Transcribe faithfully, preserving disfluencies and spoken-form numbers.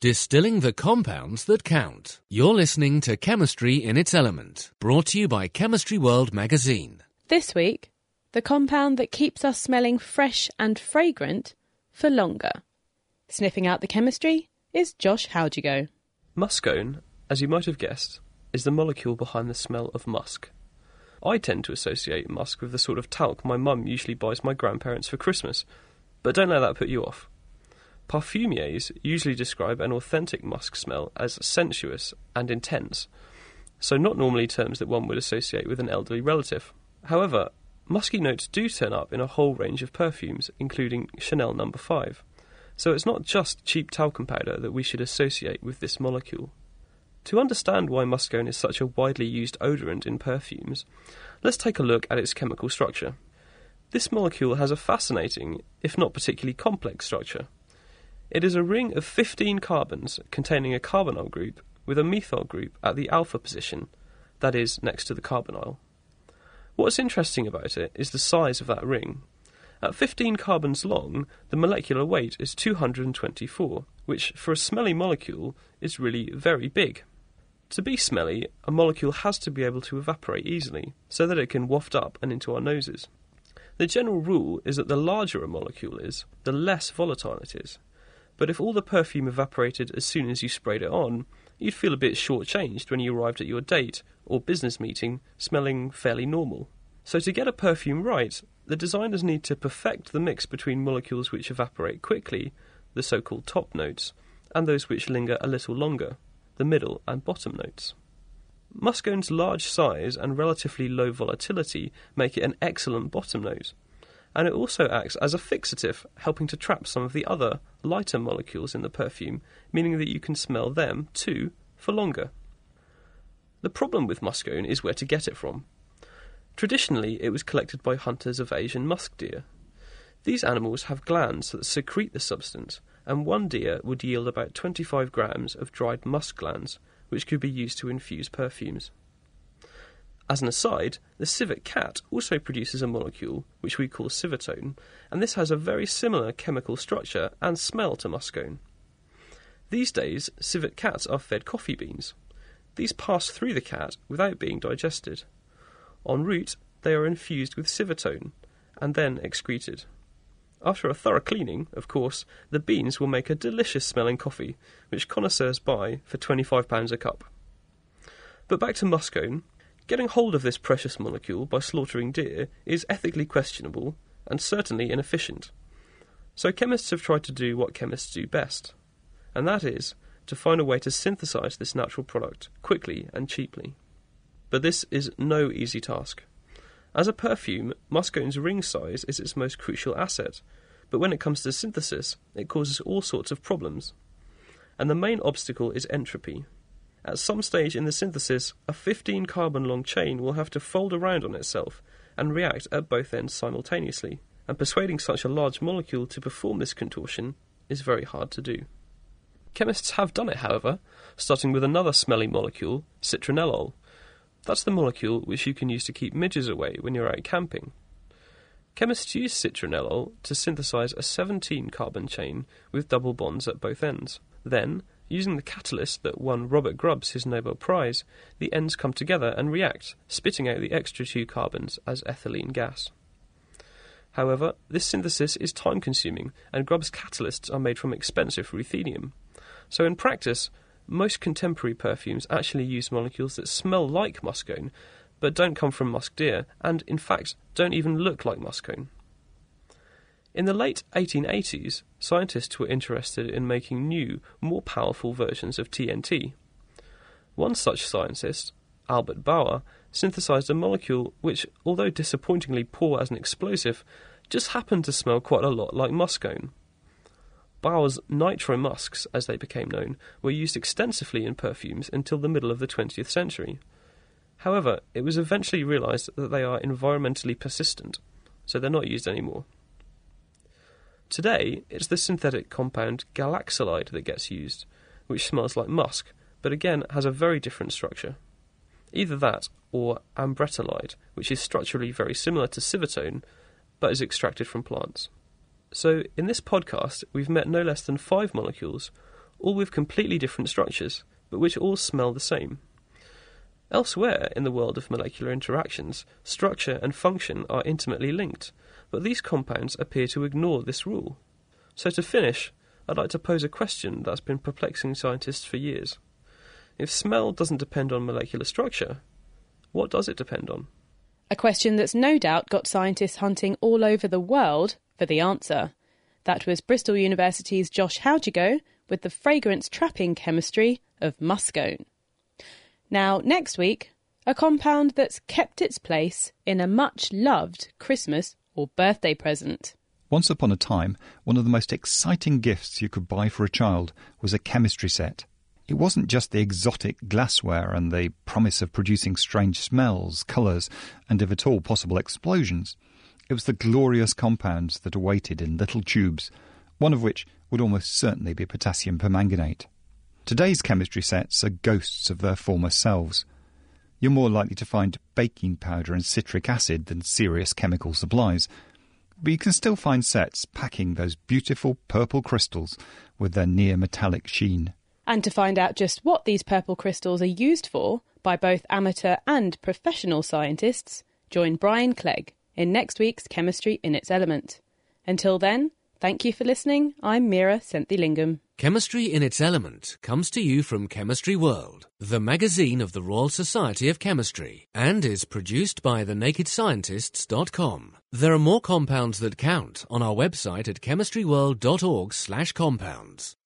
Distilling the compounds that count. You're listening to Chemistry in its Element, brought to you by Chemistry World magazine. This week, the compound that keeps us smelling fresh and fragrant for longer. Sniffing out the chemistry is Josh Howdigo. Muscone, as you might have guessed, is the molecule behind the smell of musk. I tend to associate musk with the sort of talc my mum usually buys my grandparents for Christmas, but don't let that put you off. Parfumiers usually describe an authentic musk smell as sensuous and intense, so not normally terms that one would associate with an elderly relative. However, musky notes do turn up in a whole range of perfumes, including Chanel number five, so it's not just cheap talcum powder that we should associate with this molecule. To understand why muscone is such a widely used odorant in perfumes, let's take a look at its chemical structure. This molecule has a fascinating, if not particularly complex structure. It is a ring of fifteen carbons containing a carbonyl group with a methyl group at the alpha position, that is, next to the carbonyl. What's interesting about it is the size of that ring. At fifteen carbons long, the molecular weight is two hundred twenty-four, which for a smelly molecule is really very big. To be smelly, a molecule has to be able to evaporate easily, so that it can waft up and into our noses. The general rule is that the larger a molecule is, the less volatile it is. But if all the perfume evaporated as soon as you sprayed it on, you'd feel a bit short-changed when you arrived at your date or business meeting smelling fairly normal. So to get a perfume right, the designers need to perfect the mix between molecules which evaporate quickly, the so-called top notes, and those which linger a little longer, the middle and bottom notes. Muscone's large size and relatively low volatility make it an excellent bottom note, and it also acts as a fixative, helping to trap some of the other, lighter molecules in the perfume, meaning that you can smell them, too, for longer. The problem with muscone is where to get it from. Traditionally, it was collected by hunters of Asian musk deer. These animals have glands that secrete the substance, and one deer would yield about twenty-five grams of dried musk glands, which could be used to infuse perfumes. As an aside, the civet cat also produces a molecule, which we call civetone, and this has a very similar chemical structure and smell to muscone. These days, civet cats are fed coffee beans. These pass through the cat without being digested. En route, they are infused with civetone, and then excreted. After a thorough cleaning, of course, the beans will make a delicious-smelling coffee, which connoisseurs buy for twenty-five pounds a cup. But back to muscone. Getting hold of this precious molecule by slaughtering deer is ethically questionable and certainly inefficient. So chemists have tried to do what chemists do best, and that is to find a way to synthesize this natural product quickly and cheaply. But this is no easy task. As a perfume, muscone's ring size is its most crucial asset, but when it comes to synthesis, it causes all sorts of problems. And the main obstacle is entropy. At some stage in the synthesis, a fifteen carbon long chain will have to fold around on itself and react at both ends simultaneously, and persuading such a large molecule to perform this contortion is very hard to do. Chemists have done it, however, starting with another smelly molecule, citronellol. That's the molecule which you can use to keep midges away when you're out camping. Chemists use citronellol to synthesize a seventeen carbon chain with double bonds at both ends. Then, using the catalyst that won Robert Grubbs his Nobel Prize, the ends come together and react, spitting out the extra two carbons as ethylene gas. However, this synthesis is time-consuming, and Grubbs' catalysts are made from expensive ruthenium. So in practice, most contemporary perfumes actually use molecules that smell like muscone, but don't come from musk deer, and in fact don't even look like muscone. In the late eighteen eighties, scientists were interested in making new, more powerful versions of T N T. One such scientist, Albert Bauer, synthesized a molecule which, although disappointingly poor as an explosive, just happened to smell quite a lot like muscone. Bauer's nitro-musks, as they became known, were used extensively in perfumes until the middle of the twentieth century. However, it was eventually realized that they are environmentally persistent, so they're not used anymore. Today, it's the synthetic compound galaxolide that gets used, which smells like musk, but again has a very different structure. Either that, or ambretolide, which is structurally very similar to civetone, but is extracted from plants. So, in this podcast, we've met no less than five molecules, all with completely different structures, but which all smell the same. Elsewhere in the world of molecular interactions, structure and function are intimately linked, but these compounds appear to ignore this rule. So to finish, I'd like to pose a question that's been perplexing scientists for years. If smell doesn't depend on molecular structure, what does it depend on? A question that's no doubt got scientists hunting all over the world for the answer. That was Bristol University's Josh Haugigo with the fragrance trapping chemistry of muscone. Now, next week, a compound that's kept its place in a much-loved Christmas or birthday present. Once upon a time, one of the most exciting gifts you could buy for a child was a chemistry set. It wasn't just the exotic glassware and the promise of producing strange smells, colours, and if at all possible explosions. It was the glorious compounds that awaited in little tubes, one of which would almost certainly be potassium permanganate. Today's chemistry sets are ghosts of their former selves. You're more likely to find baking powder and citric acid than serious chemical supplies, but you can still find sets packing those beautiful purple crystals with their near-metallic sheen. And to find out just what these purple crystals are used for by both amateur and professional scientists, join Brian Clegg in next week's Chemistry in its Element. Until then, thank you for listening. I'm Mira Senthilingam. Chemistry in its Element comes to you from Chemistry World, the magazine of the Royal Society of Chemistry, and is produced by the naked scientists dot com. There are more compounds that count on our website at chemistry world dot org slash compounds.